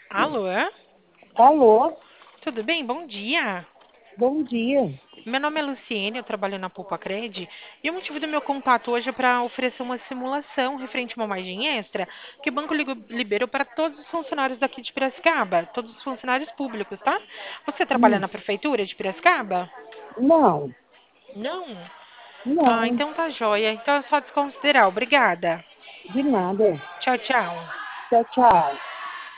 Alô? Alô, Tudo bem? Bom dia. bom dia. Meu nome é Luciene, eu trabalho na Cred e o motivo do meu contato hoje é para oferecer uma simulação referente a uma margem extra que o banco liberou para todos os funcionários daqui de Piracicaba, todos os funcionários públicos, tá? Você trabalha Hum, na prefeitura de Piracicaba? não, Não? Ah, não, então tá joia. Então é só desconsiderar. Obrigada. de nada. Tchau, tchau. Tchau, tchau.